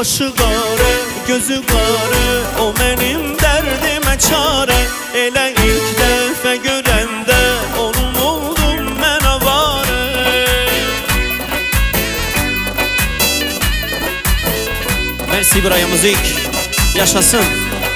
Qaşı qarı, gözü qarı, o mənim dərdimə çarə. Elə ilk dəfə görəndə onun oldum mən avarə. Mersi buraya müzik, yaşasın.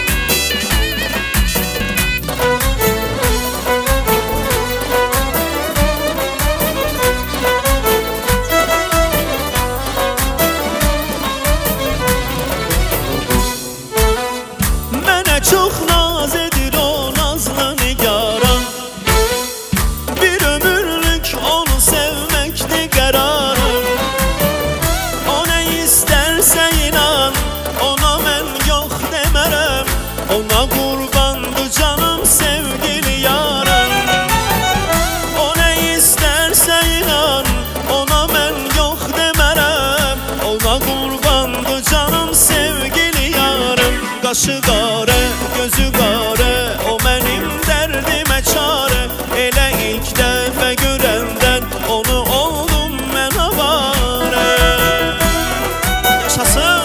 Çox naz edir o nazlı nigaran. Bir ömürlük onu sevməkdir qərarım. O nə istərsə inan, ona mən yox demərəm. Ona qurbandır canım sevgili yarım. O nə istərsə inan, ona mən yox demərəm. Ona qurbandır canım sevgili yarım. Qaşı qarı, gözü qarı, o mənim dərdimə çarə. Elə ilk dəfə görəndən onu oldum mən avarə. Yaşasın.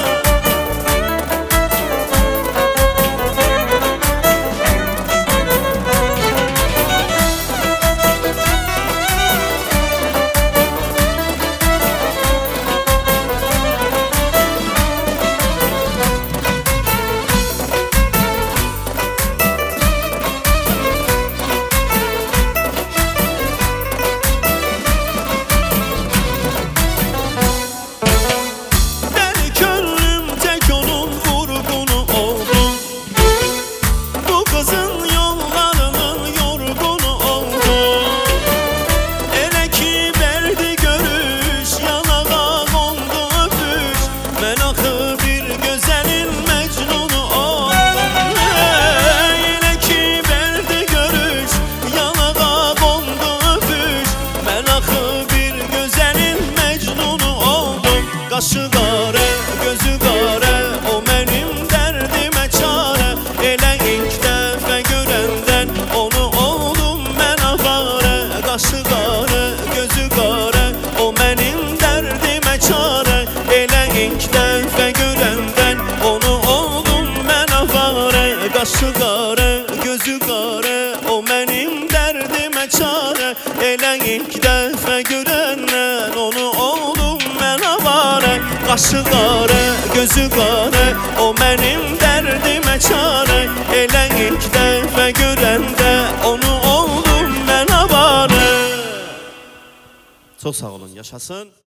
Qaşı qarı, gözü qarı, o mənim dərdimə çarə. Elə ilk dəfə görəndən onu oldum mən avarə. Qaşı qarı, gözü qarı, o mənim dərdimə çarə. Elə ilk dəfə görəndən onu oldum mən avarə. Qaşı qarı, gözü qarı, o mənim dərdimə çarə. Elə ilk dəfə görəndən onu oldum mən avarə. Qaşı qarı, gözü qarı, o mənim dərdimə çarə. Elə ilk dəfə görəndə onu oldum mən avarə. Çox sağ olun, yaşasın.